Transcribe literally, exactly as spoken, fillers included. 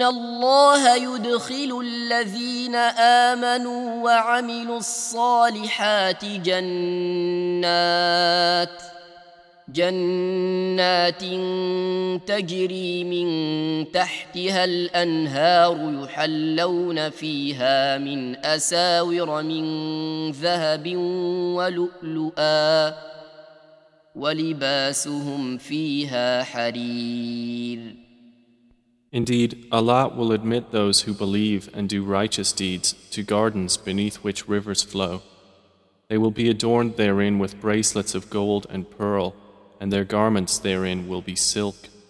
إن الله يدخل الذين آمنوا وعملوا الصالحات جنات جنات تجري من تحتها الأنهار يحلون فيها من أساور من ذهب ولؤلؤا ولباسهم فيها حرير. Indeed, Allah will admit those who believe and do righteous deeds to gardens beneath which rivers flow. They will be adorned therein with bracelets of gold and pearl, and their garments therein will be silk.